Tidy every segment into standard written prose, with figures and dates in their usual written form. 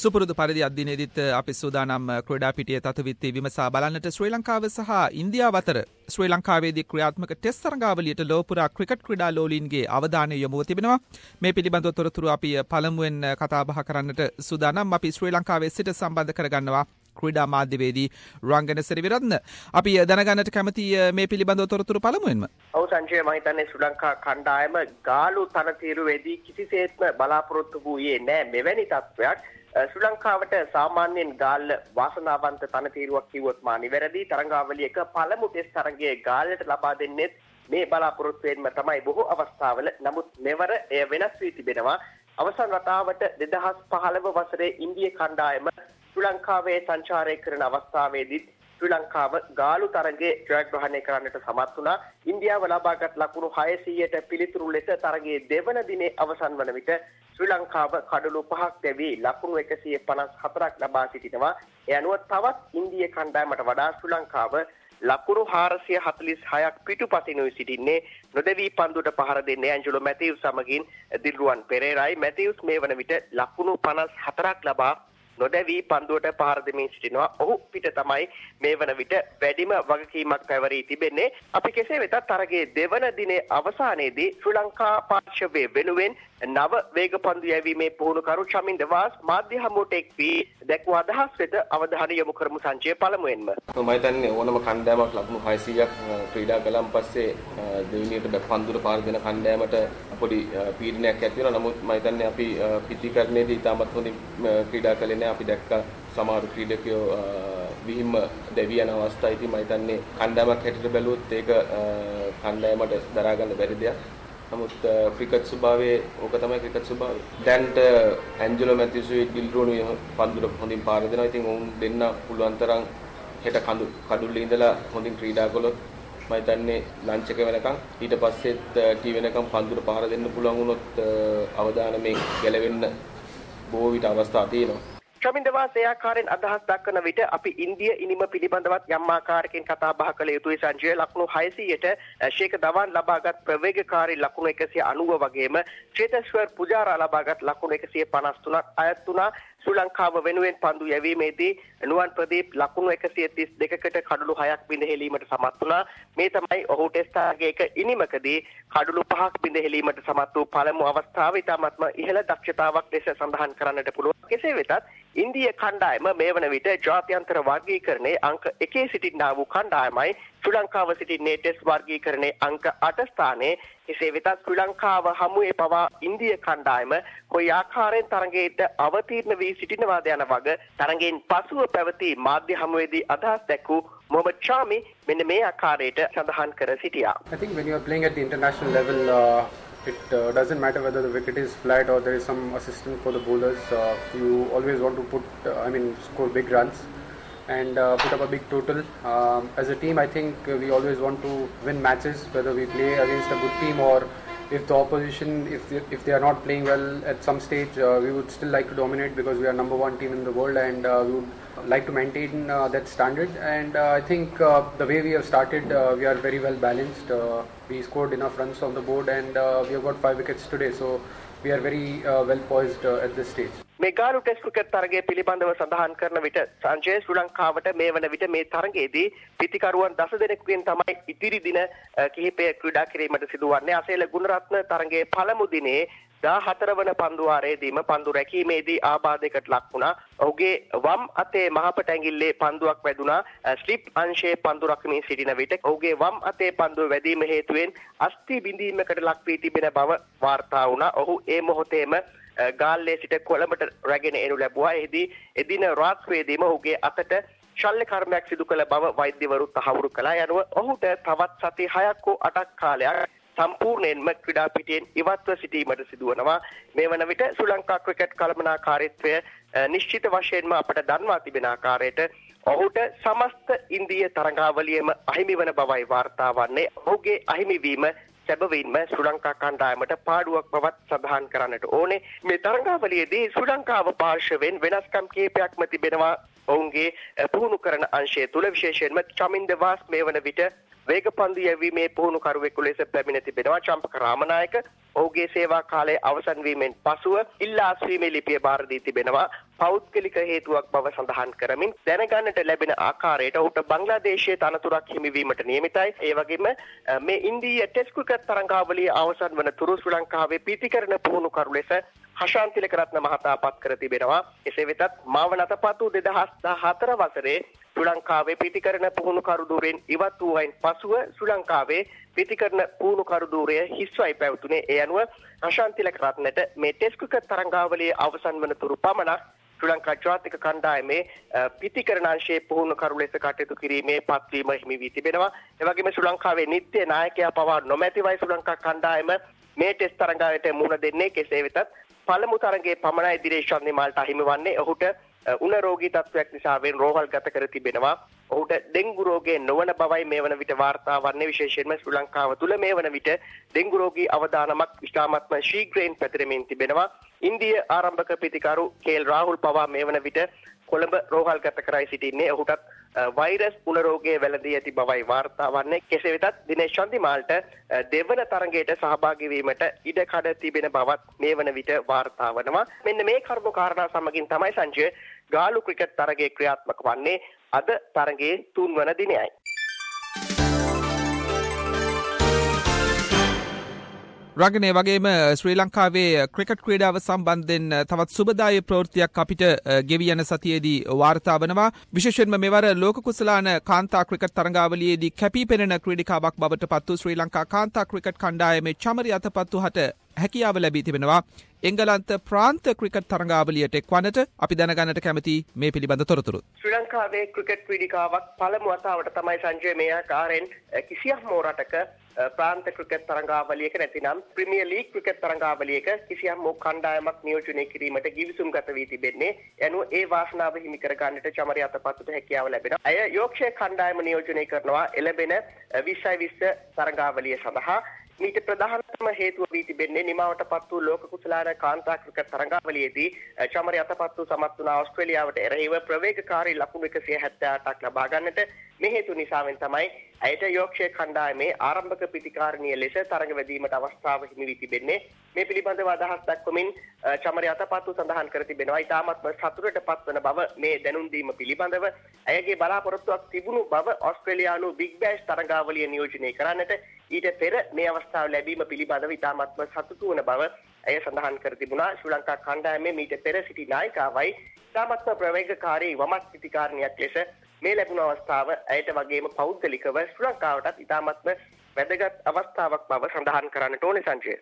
සුපුරුදු පරිදි අදිනේදිත් අපි සූදානම් ක්‍රීඩා පිටියේ තත්ත්වවිත්ති විමසා බලන්නට ශ්‍රී ලංකාව සහ ඉන්දියාව අතර ශ්‍රී ලංකාවේදී ක්‍රියාත්මක ටෙස්ට් තරඟාවලියට ලෝපුරා ක්‍රිකට් ක්‍රීඩා ලෝලීන්ගේ අවධානය යොමුව තිබෙනවා. මේ පිළිබඳව තොරතුරු අපි පළමුවෙන් කතා බහ කරන්නට සූදානම්. අපි ශ්‍රී ලංකාවේ සිට සම්බන්ධ කරගන්නවා ක්‍රීඩා මාධ්‍යවේදී රංගන සිරිවිරත්න. අපි දැනගන්නට කැමති මේ පිළිබඳව තොරතුරු පළමුවෙන්ම. ඔව් සංජය, මම හිතන්නේ ශ්‍රී ලංකා කණ්ඩායම ගාලු තනතිරුවේදී කිසිසේත්ම බලාපොරොත්තු වූයේ නැහැ මෙවැනි තත්ත්වයක්. ශ්‍රී ලංකාවට සාමාන්‍යයෙන් ගාල්ල වාසනාවන්ත තනතිරුවක් කිව්වොත් මා නිවැරදි. තරඟාවලියක පළමු ටෙස්ට් තරඟයේ ගාල්ලට ලබා දෙන්නේ මේ බලාපොරොත්තුවෙන්ම තමයි බොහෝ අවස්ථාවල. නමුත් මෙවර එය වෙනස් වී තිබෙනවා. අවසන් වතාවට 2015 වසරේ ඉන්දියා කණ්ඩායම ශ්‍රී ලංකාවේ සංචාරය කරන අවස්ථාවේදී ශ්‍රී ලංකාව ගාලු තරගයේ ජයග්‍රහණය කරන්නට සමත් වුණා. ඉන්දියාව ලබාගත් ලකුණු 600ට පිළිතුරු ලෙස තරගයේ දෙවන දිනේ අවසන් වන විට ශ්‍රී ලංකාව කඩලු 5ක් දැවී ලකුණු 154ක් ලබා සිටිනවා. ඒ අනුව තවත් ඉන්දියා කණ්ඩායමට වඩා ශ්‍රී ලංකාව ලකුණු 446ක් පිටුපසිනුයි සිටින්නේ. නොදෙවි පන්දුවට පහර දෙන්නේ ඇන්ජලෝ මැතිව්ස් සමගින් දිල්රුවන් පෙරේරායි. මැතිව්ස් මේ වන විට ලකුණු 54ක් ලබා නොදැවි පන්දුවට පහර දෙමින් සිටිනවා. ඔහු පිට තමයි මේ වන විට වැඩිම වගකීමක් පැවරී තිබෙන්නේ. අපි කෙසේ වෙතත් තරගයේ දෙවන දිනේ අවසානයේදී ශ්‍රී ලංකා පාර්ශවයේ වෙනුවෙන් නව වේග පන්දු යැවීමේ පුහුණුකරු චමින්ද වාස් මාධ්‍ය හමුවට එක් වී දැක්වූ අදහස් වෙත අවධානය යොමු කරමු සංජය. පළමුවෙන්ම මම හිතන්නේ ඕනම කණ්ඩායමක් ලකුණු 600ක් ක්‍රීඩා කළාන් පස්සේ දෙවෙනියට පන්දුවට පාර දෙන කණ්ඩායමට පොඩි පීඩනයක් ඇති වෙනවා. නමුත් මම හිතන්නේ අපි පිටිකරණයේදී ඉතාමත් හොඳින් ක්‍රීඩා කළේ නැහැ. අපි දැක්ක සමහර ක්‍රීඩකයෝ විහිම්ම දැවි යන අවස්ථා. ඉතින් මම හිතන්නේ කණ්ඩායමක් හැටියට බැලුවොත් ඒක කණ්ඩායමට දරා ගන්න බැරි දෙයක්. නමුත් ක්‍රිකට් ස්වභාවයේ ඕක තමයි ක්‍රිකට් ස්වභාවය. දැන්ට ඇන්ජලෝ මැතිව්ස්යි ගිල්රෝනි පන්දුර හොඳින් පාර දෙනවා. ඉතින් උන් දෙන්න පුළුවන් තරම් හෙට කඩුල්ලේ ඉඳලා හොඳින් ක්‍රීඩා කළොත් මම හිතන්නේ ලන්ච් එක වෙනකන් ඊට පස්සෙත් ටී වෙනකන් පන්දුර පාර දෙන්න පුළුවන් වුණොත් අවදානමේ ගැලවෙන්න බොහෝ විට අවස්ථා තියෙනවා. චමින්ද වාස් ඒ ආකාරයෙන් අදහස් දක්වන විට අපි ඉන්දියා ඉනිම පිළිබඳවත් යම් ආකාරයකින් කතා බහ කළ යුතුයි සංජය. ලකුණු 600ට ශේඛ ධවන් ලබාගත් ප්‍රවේගකාරී ලකුණු 190 වගේම චේතේශ්වර් පුජාරා ලබාගත් ලකුණු 153ක් අයත් වුණා. ශ්‍රී ලංකාව වෙනුවෙන් පන්දු යැවීමේදී නුවන් ප්‍රදීප් ලකුණු 132කට කඩලු 6ක් බිඳ හෙලීමට සමත් වුණා. මේ තමයි ඔහු ටෙස්ට් තරගයක ඉනිමකදී කඩලු 5ක් බිඳ හෙලීමට සමත් වූ පළමු අවස්ථාව. ඉතාමත්ම ඉහළ දක්ෂතාවක් ලෙස සඳහන් කරන්නට පුළුවන්. කෙසේ වෙතත් ඉන්දියා කණ්ඩායම මේ වන විට ජාත්‍යන්තර වර්ගීකරණයේ අංක 1 සිටින්නා වූ කණ්ඩායමයි. ශ්‍රී ලංකාව සිටින්නේ ටෙස්ට් වර්ගීකරණයේ අංක 8 ස්ථානයේ. කෙසේ වෙතත් ශ්‍රී ලංකාව හමුවේ පවා ඉන්දියා කණ්ඩායම කොයි ආකාරයෙන් තරගයට අවතීර්ණ වී සිටිනවාද යන වග තරගයෙන් පසුව පැවති මාධ්‍ය හමුවේදී අදහස් දැක්වූ මොහමඩ් ෂාමි මෙන්න මේ ආකාරයට සඳහන් කර සිටියා. I think when you are playing at the international level, it doesn't matter whether the wicket is flat or there is some assistance for the bowlers. You always want to score big runs and put up a big total. As a team, I think we always want to win matches, whether we play against a good team or if the opposition, if they are not playing well at some stage, we would still like to dominate because we are number one team in the world and we would like to maintain that standard. And I think the way we have started, we are very well balanced. We scored enough runs on the board and we have got 5 wickets today. So we are very well poised at this stage. මේ ගාලු test cricket තරගය පිළිබඳව සඳහන් කරන විට සංජය ශ්‍රී ලංකාවට මේ වන විට මේ තරගයේදී පිතිකරුවන් 10 දෙනෙකුගෙන් තමයි ඉදිරි දින කිහිපය ක්‍රීඩා කිරීමට සිදුවන්නේ. අසේල ගුණරත්න තරගයේ පළමු දිනේ 14 වන පන්දු වාරයේදීම පන්දු රැකීමේදී ආබාධයකට ලක් වුණා. ඔහුගේ වම් අතේ මහපට ඇඟිල්ලේ පන්දුවක් වැදුනා. ස්ලිප් අංශයේ පන්දු රකිමින් සිටින විට ඔහුගේ වම් අතේ පන්දුව වැදීම හේතුවෙන් අස්ථි බිඳීමකට ලක් වී තිබෙන බව වාර්තා වුණා. ඔහු ඒ මොහොතේම ගාල්ලේ සිට කොළඹට රැගෙන එනු ලැබුවා. එහිදී එදින රාත්‍රියේදීම ඔහුගේ අතට ශල්‍ය කර්මයක් සිදු කළ බව වෛද්‍යවරු තහවුරු කළා. යනුව ඔහුට තවත් සති 6ක් හෝ 8ක් කාලයක් සම්පූර්ණයෙන්ම ක්‍රීඩා පිටියෙන් ඉවත්ව සිටීමට සිදුවනවා. මේ වන විට ශ්‍රී ලංකා ක්‍රිකට් කළමනාකාරීත්වය නිශ්චිත වශයෙන්ම අපට දන්වා තිබෙන ආකාරයට ඔහුට සමස්ත ඉන්දියා තරඟාවලියේම අහිමි වන බවයි වාර්තා වන්නේ. ඔහුගේ අහිමිවීම සැබවින්ම ශ්‍රී ලංකා කණ්ඩායමට පාඩුවක් බවත් සඳහන් කරන්නට ඕනේ. මේ තරඟාවලියේදී ශ්‍රී ලංකාව පාර්ශවයෙන් වෙනස්කම් කිහිපයක්ම තිබෙනවා. ඔවුන්ගේ පුහුණු කරන අංශය තුල විශේෂයෙන්ම චමින්ද වාස් මේ වන විට වේගපන්දු යැවීමේ පුහුණුකරුවෙකු ලෙස පැමිණ තිබෙනවා චම්පක රාමනායක. ඔහුගේ සේවා කාලය අවසන් වීමෙන් පසුව ඉල්ලා අස්වීමේ ලිපිය බාර දී තිබෙනවා. පෞද්ගලික හේතුවක් බව සඳහන් කරමින් දැනගන්නට ලැබෙන ආකාරයට ඔහුට බංග්ලාදේශයේ තනතුරක් හිමිවීමට නියමිතයි. ඒ වගේම මේ ඉන්දීය ටෙස්ට් ක්‍රිකට් තරඟාවලිය අවසන් වන තුරු ශ්‍රී ලංකාවේ පීතිකරණ පුහුණුකරු ලෙස හෂාන් තිලකරත්න මහතා පත් කර තිබෙනවා. එසේ වෙතත් මාවන අතපතු 2014 වසරේ ශ්‍රී ලංකාවේ පීතිකරණ පුහුණුකරු ධූරයෙන් ඉවත් වූයින් පසුව ශ්‍රී ලංකාවේ පීතිකරණ පුහුණුකරු ධූරය හිස්වයි පැවතුනේ. ඒ අනුව හෂාන් තිලකරත්නට මේ ටෙස්ට් ක්‍රිකට් තරඟාවලිය අවසන් වන තුරු පමණක් ශ්‍රී ලංකා ජාතික කණ්ඩායමේ පීතිකරණ අංශයේ පුහුණුකරු ලෙස කටයුතු කිරීමේ පත්වීම හිමි වී තිබෙනවා. ඒ වගේම ශ්‍රී ලංකාවේ නිත්‍ය නායකයා පවා නොමැතිවයි ශ්‍රී ලංකා කණ්ඩායම මේ ටෙස්ට් තරඟාවලට මුහුණ දෙන්නේ. කෙසේ වෙතත් පළමු තරඟයේ පමණයි දිනේෂ් චන්දිමාල්ට අහිමි වන්නේ. ඔහුට උණ රෝගී තත්ත්වයක් නිසා රෝහල් ගත කර තිබෙනවා. ඔහුට ඩෙන්ගු රෝගය නොවන බවයි මේ වන විට වාර්තා වන්නේ. විශේෂයෙන්ම ශ්‍රී ලංකාව තුළ මේ වන විට ඩෙන්ගු රෝගී අවදානමක් ඉස්හාමත්ම ශීඝ්‍රයෙන් පැතිරෙමින් තිබෙනවා. ඉන්දිය ආරම්භක පිතිකරු කේල් රාහුල් පවා මේ වන විට කොළඹ රෝහල් ගත කරයි සිටින්නේ. ඔහුටත් වෛරස් උණ රෝගය වැළඳී ඇති බවයි වාර්තා වන්නේ. කෙසේ වෙතත් දිනේෂ් චන්දිමාල්ට දෙවන තරඟයට සහභාගී වීමට ඉඩ කඩ තිබෙන බවත් මේ වන විට වාර්තා වනවා. මෙන්න මේ කරුණු කාරණා සමගින් තමයි සංජය ගාලු ක්‍රිකට් තරගයේ ක්‍රියාත්මක වන්නේ. අද තරගයේ 3 වන දිනයයි. රගනේ වගේම ශ්‍රී ලංකාවේ ක්‍රිකට් ක්‍රීඩාව සම්බන්ධයෙන් තවත් සුබදායී ප්‍රවෘත්තියක් අපිට ගෙවි යන සතියේදී වාර්තා වනවා. විශේෂයෙන්ම මෙවර ලෝක කුසලාන කාන්තා ක්‍රිකට් තරඟාවලියේදී කැපී පෙනෙන ක්‍රීඩිකාවක් බවට පත් වූ ශ්‍රී ලංකා කාන්තා ක්‍රිකට් කණ්ඩායමේ චමරි අතපත්තු හට හැකියාව ලැබී තිබෙනවා. එංගලන්ත ප්‍රාන්ත ක්‍රිකට් තරඟාවලියට එක්වන්නට අපි දැනගන්නට කැමති මේ පිළිබඳ තොරතුරු. ශ්‍රී ලංකාවේ ක්‍රිකට් ක්‍රීඩිකාවක් පළමු වතාවට තමයි සංජය මේ ආකාරයෙන් කිසියම් රටක ප්‍රාන්ත ක්‍රිකට් තරඟාවලියක නැතිනම් ප්‍රීමියර් ලීග් ක්‍රිකට් තරඟාවලියක කිසියම් කණ්ඩායමක් නියෝජනය කිරීමට ගිවිසුම් ගත වී තිබෙන්නේ. එනු ඒ වාසනාව හිමි කර ගන්නට චමරි අතපත්තුට හැකියාව ලැබෙනවා. අය යෝක්ෂය කණ්ඩායම නියෝජනය කරනවා එළඹෙන 2020 තරඟාවලිය සඳහා. මීට ප්‍රධානතම හේතුව වී තිබෙන්නේ නිමාවට පත් වූ ලෝක කුසලාන කාන්තා ක්‍රිකට් තරඟාවලියේදී චමරි අතපත්තු සමත් වුණ ඕස්ට්‍රේලියාවට එරෙහිව ප්‍රවේගකාරී ලකුණු 178ක් ලබා ගන්නට මේ හේතු නිසාවෙන් තමයි ඇයට යෝක්ෂය කණ්ඩායමේ ආරම්භක පිතිකාරණිය ලෙස තරඟ වැදීමට අවස්ථාව හිමි වී තිබෙන්නේ. මේ පිළිබඳව අදහස් දක්වමින් චමරි අතපත්තු සඳහන් කර තිබෙනවා. ඉතාමත්ම සතුටට පත්වන බව මේ දැනුම් දීම පිළිබඳව ඇයගේ බලාපොරොත්තුවක් තිබුණු බව ඕස්ට්‍රේලියානු බිග් බෑෂ් තරඟාවලිය නියෝජනය කරන්නට ඊට පෙර මේ අවස්ථාව ලැබීම පිළිබඳව ඉතාමත්ම සතුටු වන බව ඇය සඳහන් කර තිබුණා. ශ්‍රී ලංකා කණ්ඩායමේ මීට පෙර සිටි නායිකාවයි ඉතාමත්ම ප්‍රවේගකාරී වමත් පිතිකාරණියක් ලෙස මේ ලැබුණු අවස්ථාව ඇයට වගේම පෞද්ගලිකව ශ්‍රී ලංකාවටත් ඉතාමත්ම වැදගත් අවස්ථාවක් බව සඳහන් කරන්නට ඕනේ සංජය.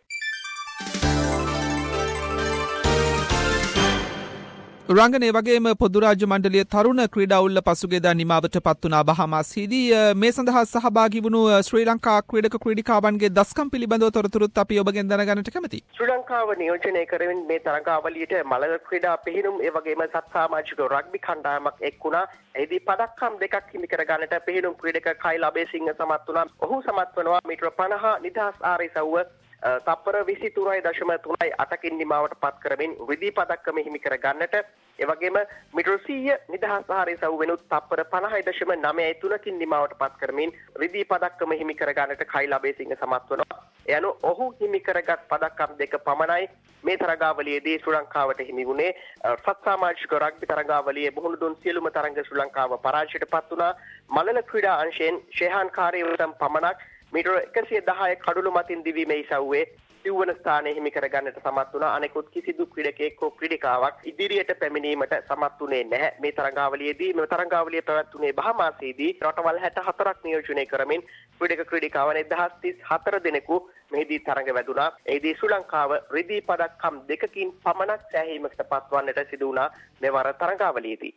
රංගනේ වගේම පොදු රාජ්‍ය මණ්ඩලයේ තරුණ ක්‍රීඩා උල්ල පසුගියදා නිමාවට පත් වුණා බහමාස්හිදී. මේ සඳහා සහභාගී වුණු ශ්‍රී ලංකා ක්‍රීඩක ක්‍රීඩිකාවන්ගේ දස්කම් පිළිබඳව තොරතුරුත් අපි ඔබගෙන් දැනගන්නට කැමතියි. ශ්‍රී ලංකාව නියෝජනය කරමින් මේ තරඟාවලියට මළල ක්‍රීඩා පිහිනුම් ඒ වගේම සත්සාමාජික රග්බි කණ්ඩායමක් එක් වුණා. එහිදී පදක්කම් දෙකක් හිමි කර ගන්නට පිහිනුම් ක්‍රීඩක කයිල් අබේසිංහ සමත් වුණා. ඔහු සමත් වනවා මීටර 50 නිදහස් ආරේසව්ව තප්පර 23.38කින් නිමාවට පත් කරමින් රිදී පදක්කම හිමි කර ගන්නට. ඒ වගේම මීටර 100 නිදහස් ආරේසව් වෙනුත් තප්පර 50.93කින් නිමාවට පත් කරමින් රිදී පදක්කම හිමි කර ගන්නට කයිල් අබේසිංහ සමත් වනවා. එයano ඔහු හිමි කරගත් පදක්කම් දෙක පමණයි මේ තරඟාවලියේදී ශ්‍රී ලංකාවට හිමි වුණේ. සත්සාමාජික රග්බි තරඟාවලියේ මුහුණ දුන් සියලුම තරඟ ශ්‍රී ලංකාව පරාජයට පත් වුණා. මළල ක්‍රීඩා අංශයෙන් ශේහාන් කාර්යවතම් පමණක් මීටර 110 කඩුළු මතින් දිවීමේ ඉසව්වේ සිව්වන ස්ථානයේ හිමි කර ගන්නට සමත් වුණා. අනෙකුත් කිසිදු ක්‍රීඩකයෙක් හෝ ක්‍රීඩිකාවක් ඉදිරියට පැමිණීමට සමත් වුණේ නැහැ. මේ තරඟාවලියේදී මේ තරඟාවලිය පැවැත්වුණේ බහමාසයේදී රටවල් 64ක් නියෝජනය කරමින් ක්‍රීඩක ක්‍රීඩිකාවන් 1034 දෙනෙකු මෙහිදී තරඟ වැදුණා. එහිදී ශ්‍රී ලංකාව රිදී පදක්කම් දෙකකින් පමණක් සෑහීමකට පත්වන්නට සිදු වුණා මෙවර තරඟාවලියේදී.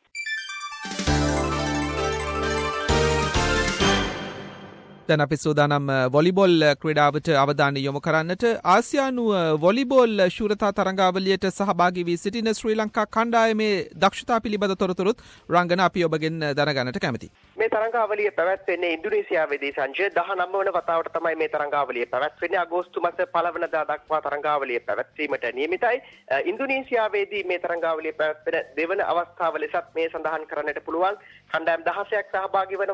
දැන් අපි සූදානම් වොලිබෝල් ක්‍රීඩාවට අවධානය යොමු කරන්නට. ආසියානු වොලිබෝල් ශූරතා තරඟාවලියට සහභාගී වී සිටින ශ්‍රී ලංකා කණ්ඩායමේ දක්ෂතා පිළිබඳ තොරතුරුත් රංගන අපි ඔබගෙන් දැනගන්නට කැමතියි. මේ තරඟාවලිය පැවැත්වෙන්නේ ඉන්දුනීසියාවේදී සංජය 19 වන වතාවට තමයි මේ තරඟාවලිය පැවැත්වෙන්නේ. අගෝස්තු මාස 1 වෙනිදා දක්වා තරඟාවලිය පැවැත්වීමට නියමිතයි. ඉන්දුනීසියාවේදී මේ තරඟාවලිය පැවැත්වෙන දෙවන අවස්ථාව ලෙසත් මේ සඳහන් කරන්නට පුළුවන්. කණ්ඩායම් 16ක් සහභාගී වෙනවා.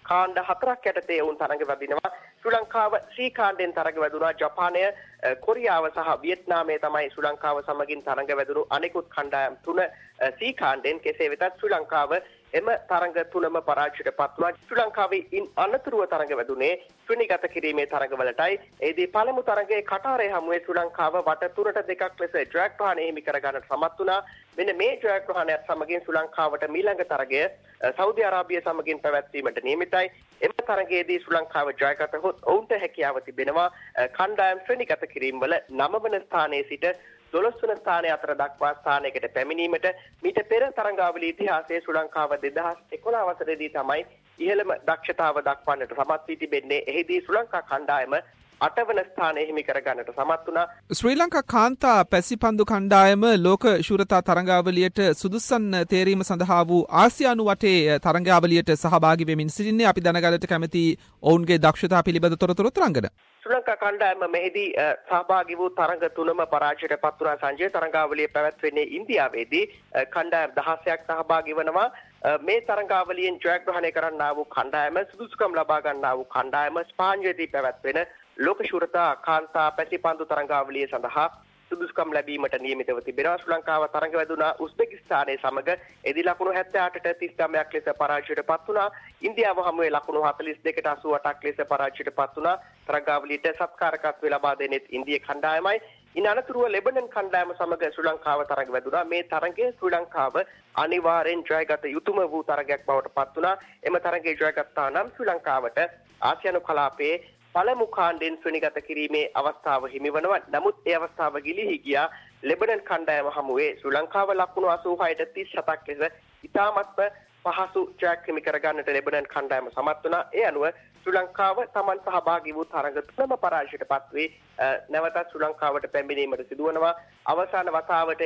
කාණ්ඩ 4ක් යටතේ වුන් තරඟ වදිනවා. ශ්‍රී ලංකාව C කාණ්ඩෙන් තරඟ වැදුනා. ජපානය, කොරියාව සහ වියට්නාමය තමයි ශ්‍රී ලංකාව සමගින් තරඟ වැදුණු අනෙකුත් කණ්ඩායම් තුන C කාණ්ඩෙන්. කෙසේ වෙතත් ශ්‍රී ලංකාව එම තරඟ තුනම පරාජයට පත් වුණා. ශ්‍රී ලංකාවේ ඉන් අනතුරුව තරඟ වැදුනේ ශ්‍රීනිගත කිරීමේ තරඟවලටයි. එෙහිදී පළමු තරඟයේ කටාරය හමුවේ ශ්‍රී ලංකාව වට 3ට 2ක් ලෙස ජයග්‍රහණය හිමි කර ගන්නට සමත් වුණා. මෙන්න මේ ජයග්‍රහණයත් සමගින් ශ්‍රී ලංකාවට මීළඟ තරගය සෞදි අරාබිය සමගින් පැවැත්වීමට නියමිතයි. එම තරගයේදී ශ්‍රී ලංකාව ජයගත හොත් ඔවුන්ට හැකියාව තිබෙනවා කණ්ඩායම් ශ්‍රේණිගත කිරීම වල 9 වන ස්ථානයේ සිට 12 වන ස්ථානය අතර දක්වා ස්ථානයකට පැමිණීමට. මීට පෙර තරඟාවලි ඉතිහාසයේ ශ්‍රී ලංකාව 2011 වසරේදී තමයි ඉහළම දක්ෂතාව දක්වන්නට සමත් වී තිබෙන්නේ. එහිදී ශ්‍රී ලංකා කණ්ඩායම 8 වන ස්ථානය හිමි කර ගන්නට සමත් වුණා. ශ්‍රී ලංකා කාන්තා පැසිපන්දු කණ්ඩායම ලෝක ශූරතා තරඟාවලියට සුදුසන් තේරීම සඳහා වූ ආසියානු වටේ තරඟාවලියට සහභාගී වෙමින් සිටින්නේ. අපි දැනගන්නට කැමති ඔවුන්ගේ දක්ෂතා පිළිබඳ තොරතුරු තරංගන. ශ්‍රී ලංකා කණ්ඩායම මෙහිදී සහභාගී වූ තරඟ තුනම පරාජයට පත් වුණා. සංජය තරඟාවලිය පැවැත්වෙන්නේ ඉන්දියාවේදී. කණ්ඩායම් 16ක් සහභාගී වෙනවා. මේ තරඟාවලියෙන් ජයග්‍රහණය කරන්නා වූ කණ්ඩායම සුදුසුකම් ලබා ගන්නා වූ කණ්ඩායම ස්පාඤ්ඤයේදී පැවැත්වෙන ලෝක ශූරතා කාන්තා පැසිපන්දු තරඟාවලිය සඳහා සුදුසුකම් ලැබීමට නියමිතව තිබෙනවා. ශ්‍රී ලංකාව තරඟ වැදුනා උස්බෙකිස්තානයේ සමග එදි ලකුණු 78ට 39ක් ලෙස පරාජයට පත් වුණා. ඉන්දියාව හමුවේ ලකුණු 42ට 88ක් ලෙස පරාජයට පත් වුණා. තරඟාවලියට සත්කාරකත්වය ලබා දෙනෙත් ඉන්දිය කණ්ඩායමයි. ඉන් අනතුරුව ලෙබනන් කණ්ඩායම සමග ශ්‍රී ලංකාව තරඟ වැදුනා. මේ තරඟයේ ශ්‍රී ලංකාව අනිවාර්යෙන් ජයගත යුතුම වූ තරගයක් බවට පත් වුණා. එම තරගයේ ජයගත්තා නම් ශ්‍රී ලංකාවට ආසියානු කලාපයේ පළමු කාණ්ඩෙන් ශ්‍රේණිගත කිරීමේ අවස්ථාව හිමි වෙනවා. නමුත් ඒ අවස්ථාව ගිලිහි ගියා. ලෙබනන් කණ්ඩායම හමුවේ ශ්‍රී ලංකාව ලකුණු 86ට 37ක් ලෙස ඉතාමත්ම පහසු ජයක් හිමි කර ගන්නට ලෙබනන් කණ්ඩායම සමත් වුණා. ඒ අනුව ශ්‍රී ලංකාව Taman සහභාගී වූ තරඟ තුනම පරාජයට පත් වී නැවතත් ශ්‍රී ලංකාවට පැමිණීමට සිදුවනවා. අවසාන වතාවට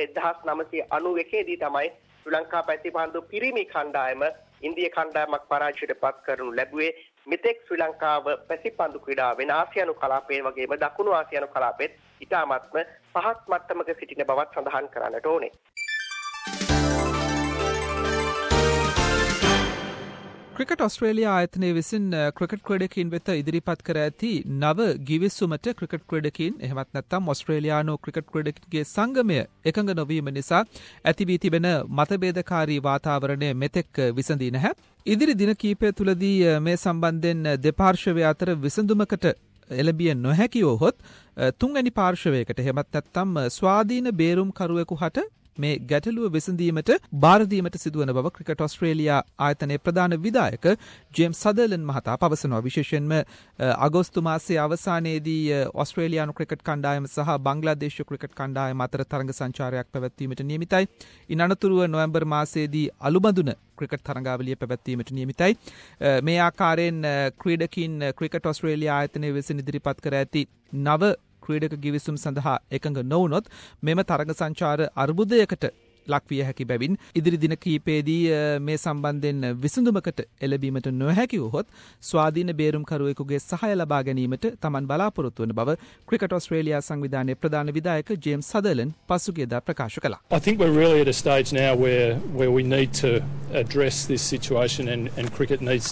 1991 දී තමයි ශ්‍රී ලංකා පැතිපන්දු පිරිමි කණ්ඩායම ඉන්දිය කණ්ඩායමක් පරාජයට පත් කරනු ලැබුවේ. මෙතෙක් ශ්‍රී ලංකාව පැසිපන්දු ක්‍රීඩාවෙන් ආසියානු කලාපයේ වගේම දකුණු ආසියානු කලාපෙත් ඉතාමත්ම පහත් මට්ටමක සිටින බවත් සඳහන් කරන්නට ඕනේ. ක්‍රිකට් ඔස්ට්‍රේලියා ආයතනයේ විසින් ක්‍රිකට් ක්‍රීඩකයින් වෙත ඉදිරිපත් කර ඇති නව ගිවිසුමට ක්‍රිකට් ක්‍රීඩකයින් එහෙමත් නැත්නම් ඔස්ට්‍රේලියානු ක්‍රිකට් ක්‍රීඩකයින්ගේ සංගමය එකඟ නොවීම නිසා ඇති වී තිබෙන මතභේදකාරී වාතාවරණය මෙතෙක් විසඳී නැහැ. ඉදිරි දින කීපය තුළදී මේ සම්බන්ධයෙන් දෙපාර්ශ්වය අතර විසඳුමකට එළඹිය නොහැකි වූහොත් තුන්වැනි පාර්ශවයකට එහෙමත් නැත්නම් ස්වාධීන බේරුම්කරුවෙකු හට මේ ගැටලුව විසඳීමට බාර දීමට සිදුවන බව ක්‍රිකට් ඔස්ට්‍රේලියා ආයතනයේ ප්‍රධාන විධායක ජේම්ස් සදර්ලන්ඩ් මහතා පවසනවා. විශේෂයෙන්ම අගෝස්තු මාසයේ අවසානයේදී ඔස්ට්‍රේලියානු ක්‍රිකට් කණ්ඩායම සහ බංග්ලාදේශ ක්‍රිකට් කණ්ඩායම අතර තරඟ සංචාරයක් පැවැත්වීමට නියමිතයි. ඉන් අනතුරුව නොවැම්බර් මාසයේදී අලුබඳුන ක්‍රිකට් තරඟාවලිය පැවැත්වීමට නියමිතයි. මේ ආකාරයෙන් ක්‍රීඩකින් ක්‍රිකට් ඔස්ට්‍රේලියා ආයතනයේ විසින් ඉදිරිපත් කර ඇති නව ක්‍රීඩක ගිවිසුම් සඳහා එකඟ නොවුනොත් මෙම තරඟ සංචාර අර්බුදයකට ලක්විය හැකි බැවින් ඉදිරි දින කීපයේදී මේ සම්බන්ධයෙන් විසඳුමකට එළඹීමට නොහැකි වුවහොත් ස්වාධීන බේරුම්කරුවෙකුගේ සහාය ලබා ගැනීමට Taman බලාපොරොත්තු වන බව ක්‍රිකට් ඔස්ට්‍රේලියා සංවිධානයේ ප්‍රධාන විධායක ජේම්ස් සදර්ලන්ඩ් පසුගියදා ප්‍රකාශ කළා. I think we're really at a stage now where we need to address this situation and cricket needs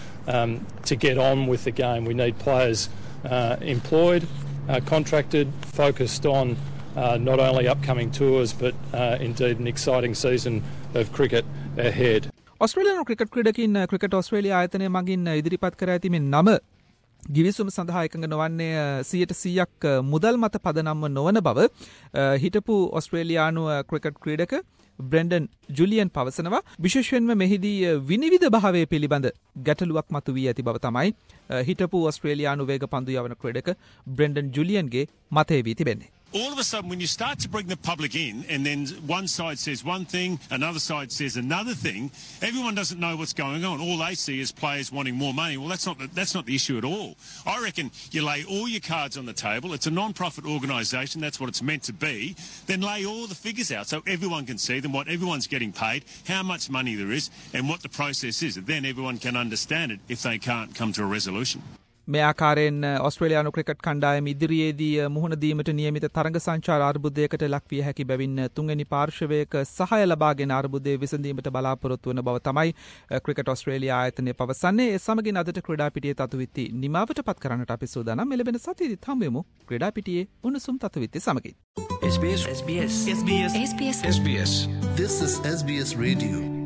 to get on with the game. We need players employed, contracted, focused on not only upcoming tours but indeed an exciting season of cricket ahead. ඔස්ට්‍රේලියානු cricket ක්‍රීඩකින් cricket Australia ආයතනය මගින් ඉදිරිපත් කර ඇති මේ නම ගිවිසුම සඳහා එකඟ නොවන්නේ 100%ක් මුදල් මත පදනම්ව නොවන බව හිටපු ඔස්ට්‍රේලියානු ක්‍රිකට් ක්‍රීඩක බ්‍රෙන්ඩන් ජුලියන් පවසනවා. විශේෂයෙන්ම මෙහිදී විනිවිද භාවය පිළිබඳ ගැටලුවක් මතුවී ඇති බව තමයි හිටපු ඔස්ට්‍රේලියානු වේග පන්දු යවන ක්‍රීඩක බ්‍රෙන්ඩන් ජුලියන්ගේ මතය වී තිබෙන්නේ. All of a sudden, when you start to bring the public in and then one side says one thing, another side says another thing, everyone doesn't know what's going on. All they see is players wanting more money. Well, that's not the issue at all. I reckon you lay all your cards on the table. It's a non-profit organisation. That's what it's meant to be. Then lay all the figures out so everyone can see them, what everyone's getting paid, how much money there is and what the process is. Then everyone can understand it if they can't come to a resolution. මේ ආකාරයෙන් ඔස්ට්‍රේලියානු cricket කණ්ඩායම ඉදිරියේදී මුහුණ දීමට නියමිත තරඟ සංචාර අර්බුදයකට ලක්විය හැකි බැවින් තුන්වෙනි පාර්ශවයක සහාය ලබාගෙන අර්බුදය විසඳීමට බලාපොරොත්තු වන බව තමයි ක්‍රිකට් ඔස්ට්‍රේලියා ආයතනය පවසන්නේ. ඒ සමගින් අදට ක්‍රීඩා පිටියේ තතුවිත්ති නිමාවට පත් කරන්නට අපි සූදානම්. මෙලෙබෙන සතියේදීත් හමු වෙමු ක්‍රීඩා පිටියේ උණුසුම් තතුවිත්ති සමගින්. SBS. This is SBS Radio.